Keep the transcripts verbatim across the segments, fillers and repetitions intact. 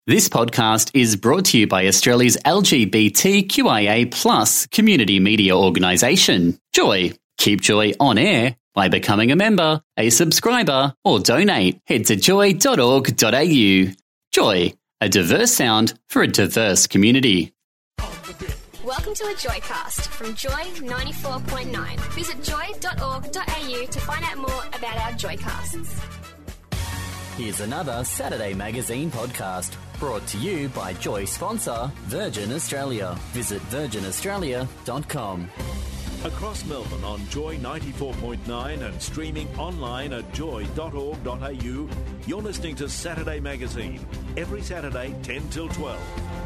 This podcast is brought to you by Australia's L G B T Q I A plus community media organisation, Joy. Keep Joy on air by becoming a member, a subscriber, or donate. Head to joy dot org dot a u. Joy, a diverse sound for a diverse community. Welcome to a Joycast from Joy ninety-four point nine. Visit joy dot org dot a u to find out more about our Joycasts. Here's another Saturday Magazine podcast brought to you by Joy sponsor Virgin Australia. Visit virgin australia dot com. Across Melbourne on Joy ninety-four point nine and streaming online at joy dot org dot a u, you're listening to Saturday Magazine, every Saturday ten till twelve.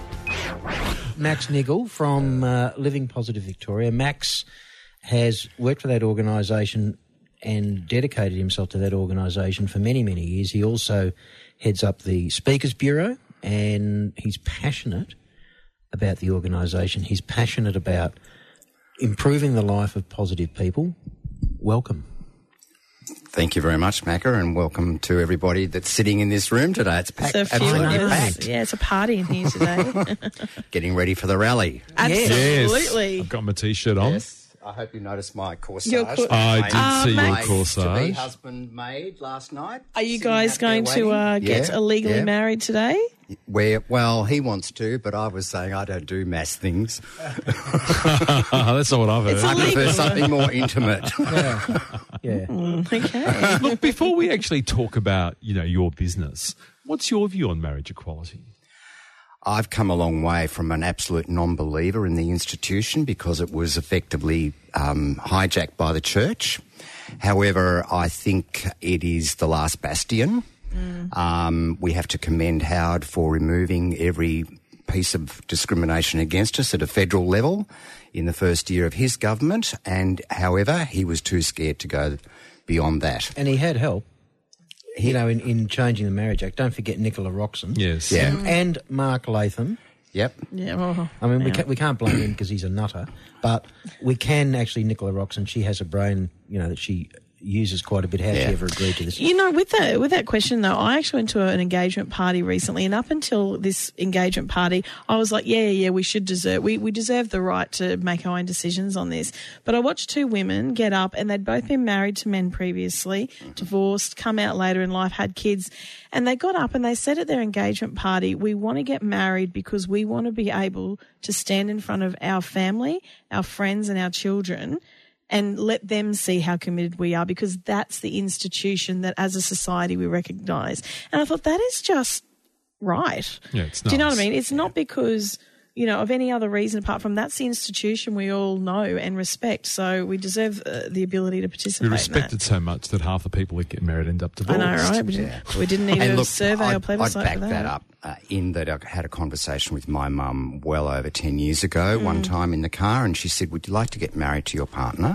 Max Niggle from uh, Living Positive Victoria. Max has worked for that organisation and dedicated himself to that organisation for many, many years. He also heads up the Speakers Bureau, and he's passionate about the organisation. He's passionate about improving the life of positive people. Welcome. Thank you very much, Macca, and welcome to everybody that's sitting in this room today. It's packed, It's a few absolutely of us. packed. Yeah, it's a party in here today. Getting ready for the rally. Absolutely. I've got my T-shirt on. Yes. I hope you noticed my corsage. Your cor- I did Uh, see your Max- To be corsage. husband made last night. Are you Sitting guys at their going to wedding. uh, get Yeah, illegally yeah. married today? Where, well, he wants to, but I was saying I don't do mass things. That's not what I've heard. It's I prefer illegal. something more intimate. Yeah. Yeah. Okay. Look, before we actually talk about, you know, your business, what's your view on marriage equality? I've come a long way from an absolute non-believer in the institution because it was effectively um, hijacked by the church. However, I think it is the last bastion. Mm. Um, we have to commend Howard for removing every piece of discrimination against us at a federal level in the first year of his government. And however, he was too scared to go beyond that. And he had help, you know, in, in changing the Marriage Act. Don't forget Nicola Roxon. Yes. Yeah. And Mark Latham. Yep. Yeah. Well, I mean, we, yeah. can't, we can't blame him because he's a nutter, but we can actually, Nicola Roxon, she has a brain, you know, that she uses quite a bit. How did Yeah. she ever agree to this? You know, with that with that question though, I actually went to an engagement party recently, and up until this engagement party, I was like, yeah, yeah, we should deserve, we we deserve the right to make our own decisions on this. But I watched two women get up, and they'd both been married to men previously, divorced, come out later in life, had kids, and they got up and they said at their engagement party, we want to get married because we want to be able to stand in front of our family, our friends, and our children, and let them see how committed we are, because that's the institution that as a society we recognise. And I thought that is just right. Yeah, it's Do you know what I nice. mean? It's not because, you know, of any other reason apart from that's the institution we all know and respect. So we deserve uh, the ability to participate We respect in it so much that half the people that get married end up that. I divorced. know, right? We didn't, we didn't need And a look, survey I'd, or plebiscite I'd back for that. that up uh, in that I had a conversation with my mum well over ten years ago, Mm. one time in the car, and she said, would you like to get married to your partner?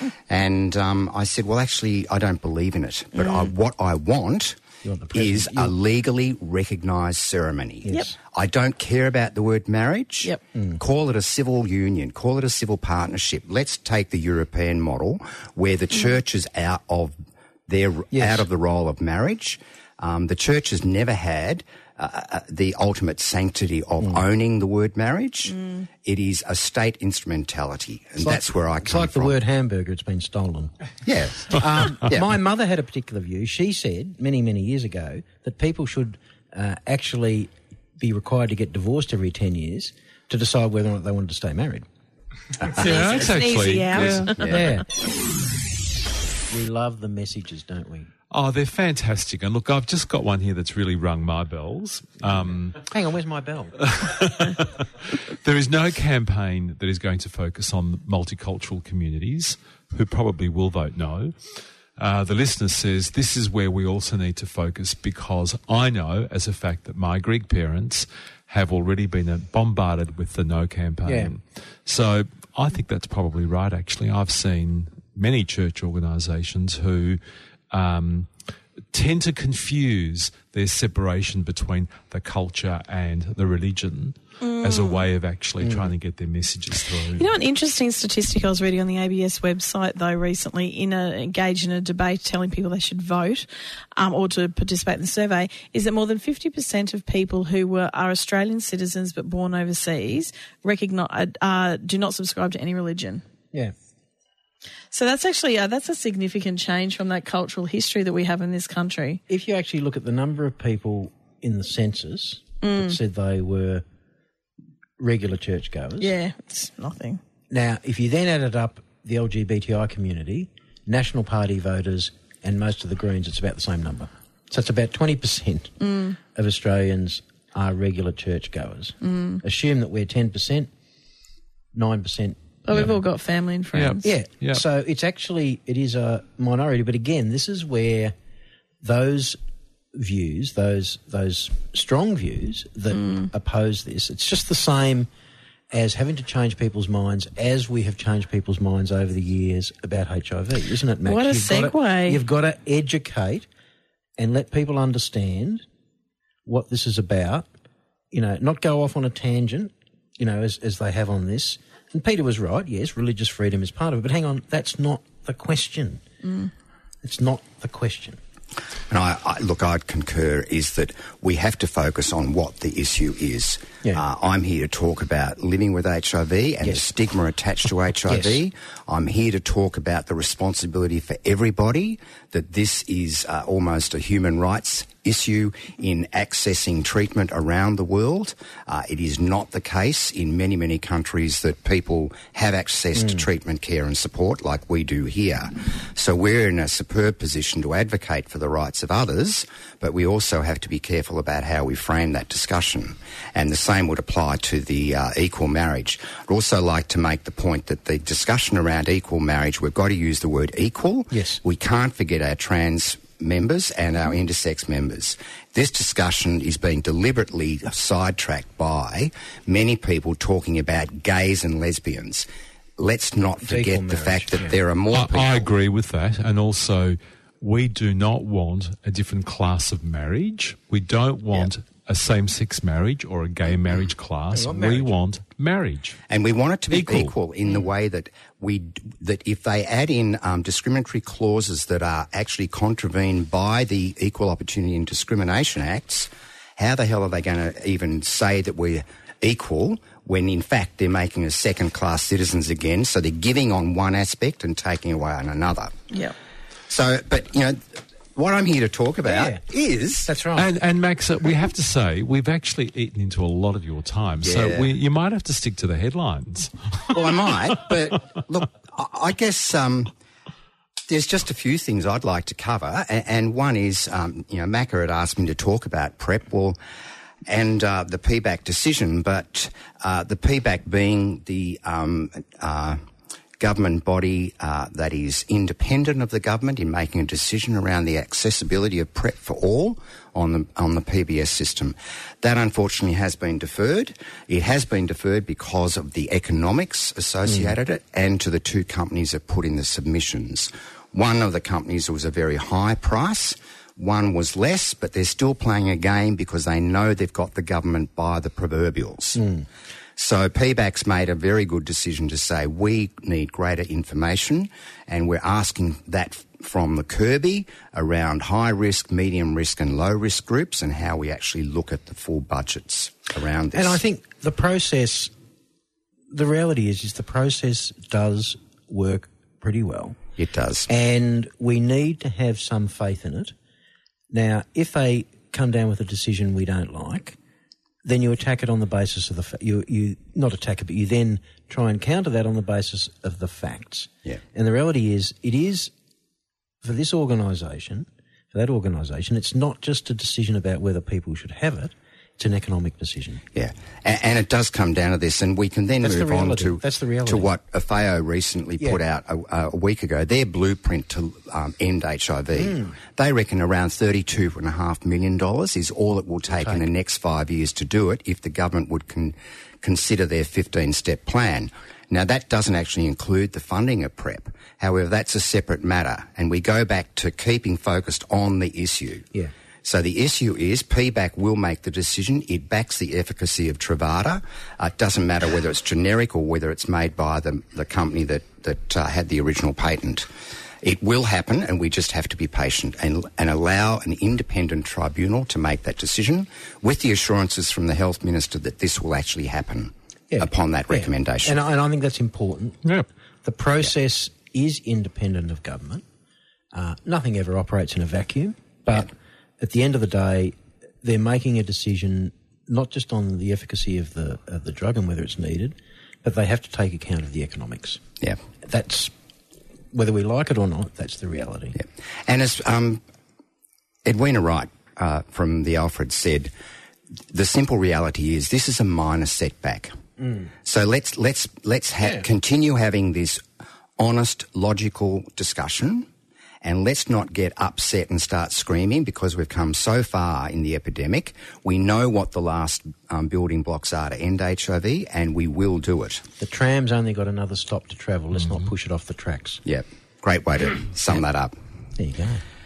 And um, I said, well, actually, I don't believe in it. But Mm. I, what I want You want the president- is you- a legally recognised ceremony. Yep. I don't care about the word marriage. Yep. Call it a civil union. Call it a civil partnership. Let's take the European model where the church is out of their Yes. out of the role of marriage. Um, the church has never had uh, uh, the ultimate sanctity of Mm. owning the word marriage. It is a state instrumentality, and It's like- that's where I It's come like from. the word hamburger, it's been stolen. Yeah. Um, Yeah. My mother had a particular view. She said many, many years ago that people should uh, actually be required to get divorced every ten years to decide whether or not they wanted to stay married. Yeah, that's It's an actually. easy out. yeah. Yeah. We love the messages, don't we? Oh, they're fantastic. And look, I've just got one here that's really rung my bells. Um, Hang on, where's my bell? there is no campaign that is going to focus on multicultural communities who probably will vote no. Uh, the listener says this is where we also need to focus because I know as a fact that my Greek parents have already been bombarded with the no campaign. Yeah. So I think that's probably right, actually. I've seen many church organisations who um, tend to confuse there's separation between the culture and the religion mm. as a way of actually mm. trying to get their messages through. You know, an interesting statistic I was reading on the A B S website, though, recently, in a engaged in a debate telling people they should vote um, or to participate in the survey, is that more than fifty percent of people who were are Australian citizens but born overseas recognize, uh, do not subscribe to any religion. Yeah. So that's actually uh, that's a significant change from that cultural history that we have in this country. If you actually look at the number of people in the census mm. that said they were regular churchgoers. Yeah, it's nothing. Now, if you then added up the L G B T I community, National Party voters and most of the Greens, it's about the same number. So it's about twenty percent mm. of Australians are regular churchgoers. Mm. Assume that we're ten percent, nine percent. Oh, we've all got family and friends. Yeah. Yeah. So it's actually, it is a minority. But again, this is where those views, those those strong views that mm. oppose this, it's just the same as having to change people's minds as we have changed people's minds over the years about H I V, isn't it, Max? What a you've segue. Got to, you've got to educate and let people understand what this is about, you know, not go off on a tangent, you know, as, as they have on this. And Peter was right, yes, religious freedom is part of it, but hang on, that's not the question. Mm. It's not the question. And I, I, look, I'd concur is that we have to focus on what the issue is. Yeah. Uh, I'm here to talk about living with H I V and yes. the stigma attached to H I V. Yes. I'm here to talk about the responsibility for everybody, that this is uh, almost a human rights issue in accessing treatment around the world. Uh, it is not the case in many, many countries that people have access mm. to treatment, care and support like we do here. So we're in a superb position to advocate for the rights of others, but we also have to be careful about how we frame that discussion. And the same would apply to the uh, equal marriage. I'd also like to make the point that the discussion around equal marriage, we've got to use the word equal. Yes. We can't forget our trans members and our intersex members. This discussion is being deliberately sidetracked by many people talking about gays and lesbians. Let's not It's forget the marriage, fact that yeah. there are more I, people... I agree with that. And also, we do not want a different class of marriage. We don't want Yep. a same-sex marriage or a gay marriage class. We want We marriage. want marriage. And we want it to be Equal. equal, in the way that we that if they add in um, discriminatory clauses that are actually contravened by the Equal Opportunity and Discrimination Acts, how the hell are they going to even say that we're equal when in fact they're making us second-class citizens again? So they're giving on one aspect and taking away on another. Yeah. So, but you know, what I'm here to talk about Yeah. is That's right. And, and Max, uh, we have to say, we've actually eaten into a lot of your time. Yeah. So we, you might have to stick to the headlines. well, I might, but look, I, I guess um, there's just a few things I'd like to cover, and, and one is, um, you know, Macca had asked me to talk about PrEP, well, and uh, the P BAC decision, but uh, the P BAC being the um, uh, government body uh, that is independent of the government in making a decision around the accessibility of PrEP for all on the on the P B S system. That unfortunately has been deferred. It has been deferred because of the economics associated mm. it, and to the two companies that put in the submissions. One of the companies was a very high price. One was less, but they're still playing a game because they know they've got the government by the proverbials. Mm. So P BAC's made a very good decision to say we need greater information, and we're asking that from the Kirby around high risk, medium risk and low risk groups, and how we actually look at the full budgets around this. And I think the process, the reality is, is the process does work pretty well. It does. And we need to have some faith in it. Now, if they come down with a decision we don't like, then you attack it on the basis of the fa- you you not attack it, but you then try and counter that on the basis of the facts. Yeah. And the reality is, it is for this organisation, for that organisation, it's not just a decision about whether people should have it. It's an economic decision. Yeah, and, and it does come down to this, and we can then That's move the on reality. to That's the reality. to what A F A O recently Yeah. put out a, a week ago. Their blueprint to um, end H I V. Mm. They reckon around thirty-two point five million dollars is all it will take, take in the next five years to do it if the government would con- consider their fifteen-step plan. Now, that doesn't actually include the funding of PrEP. However, that's a separate matter, and we go back to keeping focused on the issue. Yeah. So the issue is P B A C will make the decision. It backs the efficacy of Truvada. Uh, it doesn't matter whether it's generic or whether it's made by the, the company that, that uh, had the original patent. It will happen, and we just have to be patient and, and allow an independent tribunal to make that decision with the assurances from the Health Minister that this will actually happen yeah. upon that yeah. recommendation. And I, and I think that's important. Yeah. The process yeah. is independent of government. Uh, nothing ever operates in a vacuum, but yeah. at the end of the day, they're making a decision not just on the efficacy of the of the drug and whether it's needed, but they have to take account of the economics. Yeah. That's... Whether we like it or not, that's the reality. Yeah. And as um, Edwina Wright uh, from the Alfred said, the simple reality is this is a minor setback. Mm. So let's let's let's ha- yeah. continue having this honest, logical discussion, and let's not get upset and start screaming because we've come so far in the epidemic. We know what the last um, building blocks are to end H I V, and we will do it. The tram's only got another stop to travel. Let's mm-hmm. not push it off the tracks. Yeah, great way to sum that up. There you go.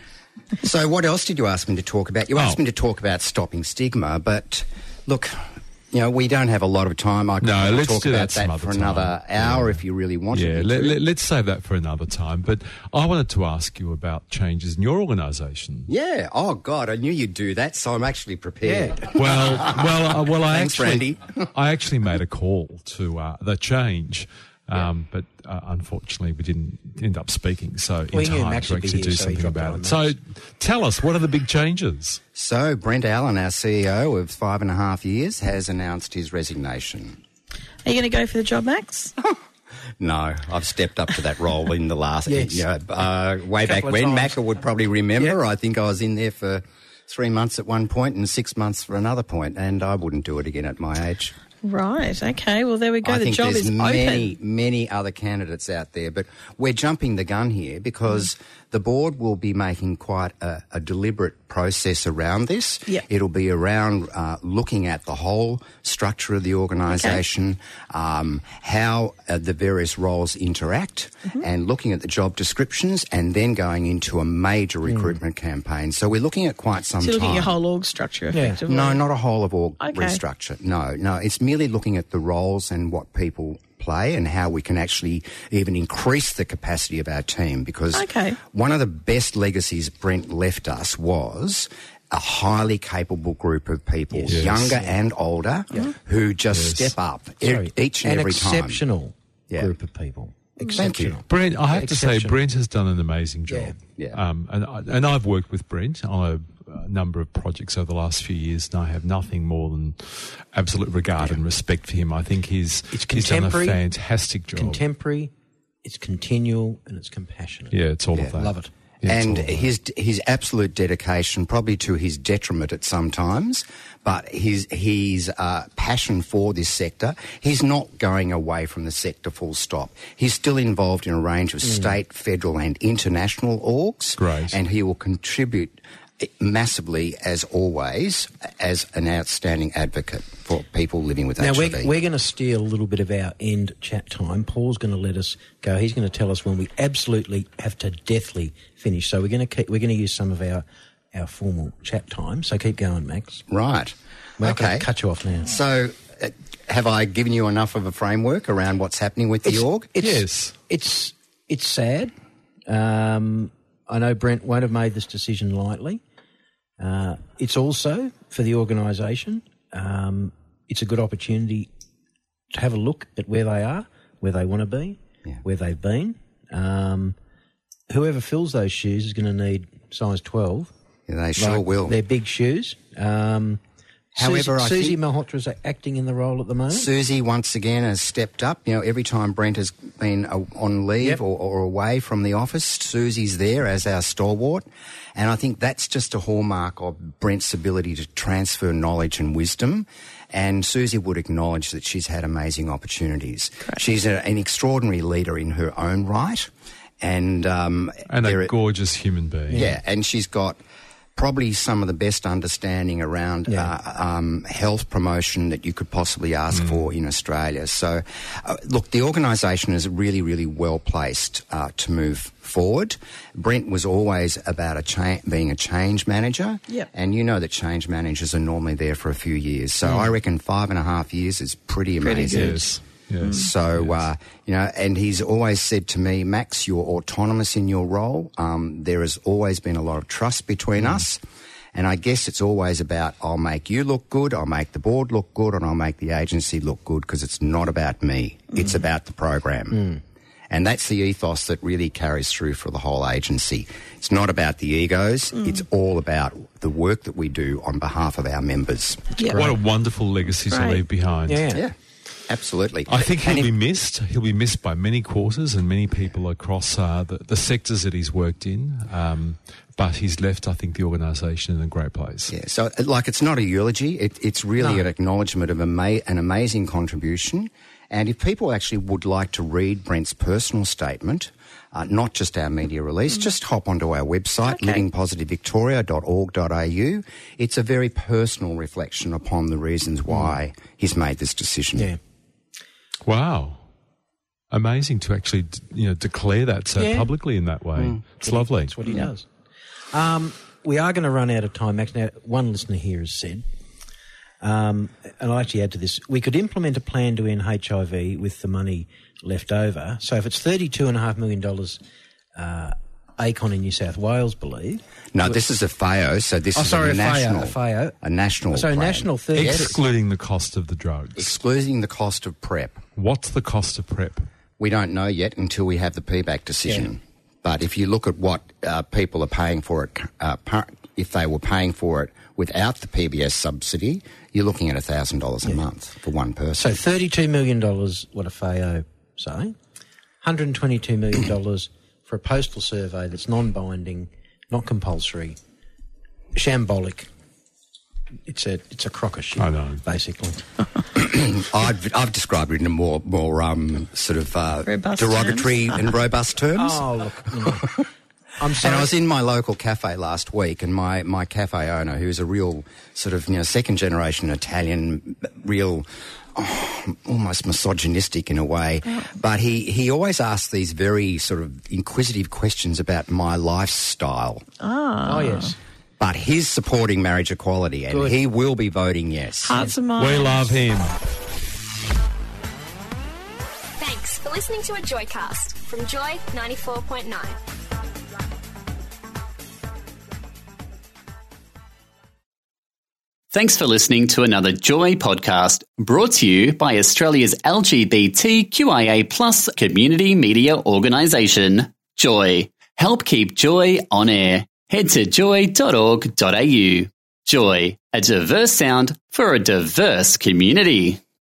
So what else did you ask me to talk about? You oh. asked me to talk about stopping stigma, but look... You know, we don't have a lot of time. I could no, let's talk do about that, that for time. another hour yeah. if you really wanted yeah, to. Let, let, let's save that for another time. But I wanted to ask you about changes in your organisation. Yeah. Oh, God, I knew you'd do that, so I'm actually prepared. Yeah. Well, well, uh, well, I Thanks, actually, Randy. I actually made a call to uh, the change. Um, yeah. But uh, unfortunately, we didn't end up speaking so well, in time to actually do so something about it. Max. So tell us, what are the big changes? So Brent Allen, our C E O of five and a half years, has announced his resignation. Are you going to go for the job, Max? No, I've stepped up to that role in the last, yes. you know, uh, way back when. Macca would probably remember. Yep. I think I was in there for three months at one point and six months for another point, and I wouldn't do it again at my age. Right, okay, well, there we go. I the think job there's is many, open. many other candidates out there, but we're jumping the gun here because mm. the board will be making quite a, a deliberate process around this. Yep. It'll be around uh, looking at the whole structure of the organisation, okay. um, how uh, the various roles interact, mm-hmm. and looking at the job descriptions, and then going into a major mm. recruitment campaign. So we're looking at quite some so you're time. looking at your whole org structure, effectively? Yeah. No, not a whole of org okay. restructure. No, no, it's merely looking at the roles and what people play and how we can actually even increase the capacity of our team, because okay. one of the best legacies Brent left us was a highly capable group of people, yes. younger yes. and older, yeah. who just yes. step up Sorry, each and an every time. An exceptional yeah. group of people. Thank you. Brent, I have to say, Brent has done an amazing job. Yeah. yeah. Um, and, I, and I've worked with Brent on a, a number of projects over the last few years, and I have nothing more than absolute regard yeah. and respect for him. I think he's, it's he's done a fantastic job. Contemporary, it's continual, and it's compassionate. Yeah, it's all yeah. of that. Love it. Yeah, and his his absolute dedication, probably to his detriment at some times, but his his uh, passion for this sector. He's not going away from the sector full stop. He's still involved in a range of mm. state, federal and international orgs. Great. And he will contribute massively, as always, as an outstanding advocate for people living with now H I V. Now, we're, we're going to steal a little bit of our end chat time. Paul's going to let us go. He's going to tell us when we absolutely have to deathly finish. So we're going to keep, we're going to use some of our, our formal chat time. So keep going, Max. Right. We're okay. Going to cut you off now. So uh, have I given you enough of a framework around what's happening with the it's, org? It's, yes. It's, it's sad. Um, I know Brent won't have made this decision lightly. Uh, it's also, for the organisation, um, it's a good opportunity to have a look at where they are, where they want to be, yeah. where they've been. Um, whoever fills those shoes is going to need size twelve. Yeah, they sure like, will. They're big shoes. Um, However, Susie, I Susie think Malhotra's acting in the role at the moment. Susie, once again, has stepped up. You know, every time Brent has been uh, on leave yep. or, or away from the office, Susie's there as our stalwart. And I think that's just a hallmark of Brent's ability to transfer knowledge and wisdom. And Susie would acknowledge that she's had amazing opportunities. Correct. She's a, an extraordinary leader in her own right. And, um, and a gorgeous human being. Yeah, and she's got probably some of the best understanding around Yeah. uh, um, health promotion that you could possibly ask for in Australia. So, uh, look, the organisation is really, really well placed uh, to move forward. Brent was always about a cha- being a change manager, Yep. and you know that change managers are normally there for a few years. So I reckon five and a half years is pretty amazing. Yes. Yes. So, uh, you know, and he's always said to me, Max, you're autonomous in your role. Um, there has always been a lot of trust between us. And I guess it's always about I'll make you look good, I'll make the board look good, and I'll make the agency look good, because it's not about me. It's about the program. And that's the ethos that really carries through for the whole agency. It's not about the egos. It's all about the work that we do on behalf of our members. Yeah. What a wonderful legacy to Great. leave behind. Yeah. Yeah, absolutely. I think he'll And if- be missed. He'll be missed by many quarters and many people across uh, the, the sectors that he's worked in. Um, but he's left, I think, the organisation in a great place. Yeah, so uh, like it's not a eulogy. It, it's really No. an acknowledgement of ama- an amazing contribution. And if people actually would like to read Brent's personal statement, uh, not just our media release, just hop onto our website, Okay. living positive victoria dot org dot a u. It's a very personal reflection upon the reasons why he's made this decision. Yeah. Wow. Amazing to actually, d- you know, declare that so Yeah. publicly in that way. It's lovely. That's what he does. Um, we are going to run out of time, Max. Now, one listener here has said, um, and I'll actually add to this, we could implement a plan to end H I V with the money left over. So if it's thirty-two point five million dollars, uh, ACON in New South Wales believe. No, this is a F A O, so this Oh, is sorry, a a F A O, national, a F A O. a national So plan. national thirty. Excluding the cost of the drugs. Excluding the cost of PrEP. What's the cost of PrEP? We don't know yet until we have the P BAC decision. Yeah. But if you look at what uh, people are paying for it, uh, par- if they were paying for it without the P B S subsidy, you're looking at one thousand dollars a month for one person. So thirty-two million dollars, what a F A O say, one hundred twenty-two million dollars for a postal survey that's non-binding, not compulsory, shambolic. It's a it's a crock of shit, I know. basically. I've, I've described it in a more more um, sort of uh, Robust derogatory and robust terms. Oh, look. You know, I'm And sorry. I was in my local cafe last week, and my, my cafe owner, who's a real sort of you know second generation Italian, real oh, almost misogynistic in a way, but he, he always asks these very sort of inquisitive questions about my lifestyle. Oh, yes. But he's supporting marriage equality, and Good. he will be voting yes. Hearts and minds. We love him. Thanks for listening to a Joycast from Joy ninety-four point nine. Thanks for listening to another Joy podcast brought to you by Australia's L G B T Q I A plus community media organisation, Joy. Help keep Joy on air. Head to joy dot org dot a u. Joy, a diverse sound for a diverse community.